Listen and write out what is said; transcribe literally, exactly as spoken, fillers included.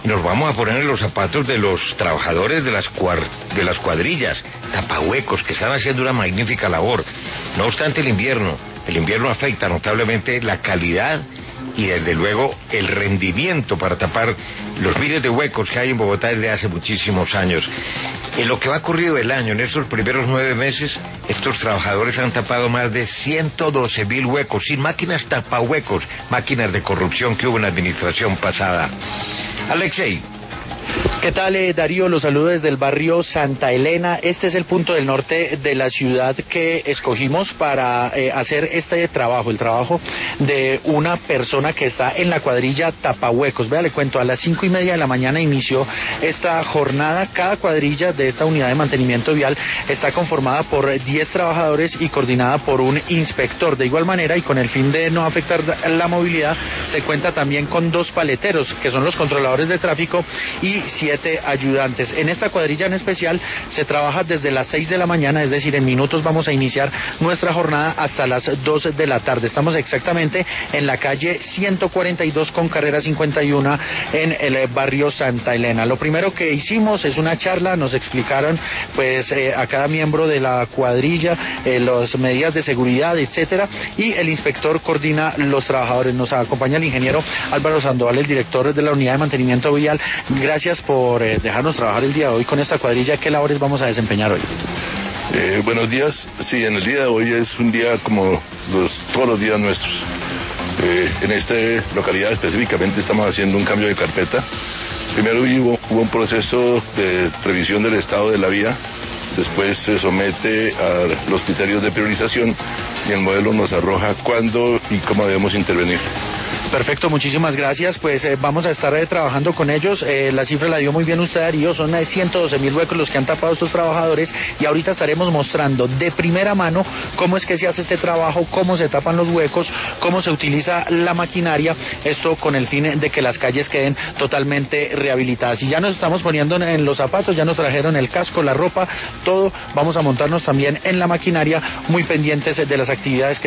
y nos vamos a poner en los zapatos de los trabajadores de las, cuar de las cuadrillas, tapahuecos, que están haciendo una magnífica labor. No obstante el invierno, el invierno afecta notablemente la calidad y desde luego el rendimiento para tapar los miles de huecos que hay en Bogotá desde hace muchísimos años. En lo que va corrido el año, en estos primeros nueve meses, estos trabajadores han tapado más de ciento doce mil huecos, sin máquinas tapahuecos, máquinas de corrupción que hubo en la administración pasada. Alexei. ¿Qué tal, eh, Darío? Los saludo desde el barrio Santa Elena. Este es el punto del norte de la ciudad que escogimos para eh, hacer este trabajo, el trabajo de una persona que está en la cuadrilla Tapahuecos. Vea, le cuento, a las cinco y media de la mañana inició esta jornada. Cada cuadrilla de esta unidad de mantenimiento vial está conformada por diez trabajadores y coordinada por un inspector. De igual manera, y con el fin de no afectar la movilidad, se cuenta también con dos paleteros, que son los controladores de tráfico, y siete ayudantes. En esta cuadrilla en especial se trabaja desde las seis de la mañana, es decir, en minutos vamos a iniciar nuestra jornada hasta las dos de la tarde. Estamos exactamente en la calle ciento cuarenta y dos con carrera cincuenta y uno en el barrio Santa Elena. Lo primero que hicimos es una charla, nos explicaron pues eh, a cada miembro de la cuadrilla eh, las medidas de seguridad, etcétera, y el inspector coordina los trabajadores. Nos acompaña el ingeniero Álvaro Sandoval, el director de la unidad de mantenimiento vial. Gracias por eh, dejarnos trabajar el día de hoy con esta cuadrilla. ¿Qué labores vamos a desempeñar hoy? Eh, buenos días. Sí, en el día de hoy es un día como los, todos los días nuestros. Eh, en esta localidad específicamente estamos haciendo un cambio de carpeta. Primero hubo, hubo un proceso de revisión del estado de la vía. Después se somete a los criterios de priorización y el modelo nos arroja cuándo y cómo debemos intervenir. Perfecto, muchísimas gracias. Pues eh, vamos a estar eh, trabajando con ellos. Eh, la cifra la dio muy bien usted, Darío. Son eh, ciento doce mil huecos los que han tapado estos trabajadores y ahorita estaremos mostrando de primera mano cómo es que se hace este trabajo, cómo se tapan los huecos, cómo se utiliza la maquinaria, esto con el fin de que las calles queden totalmente rehabilitadas. Y ya nos estamos poniendo en los zapatos, ya nos trajeron el casco, la ropa, todo. Vamos a montarnos también en la maquinaria, muy pendientes de las actividades que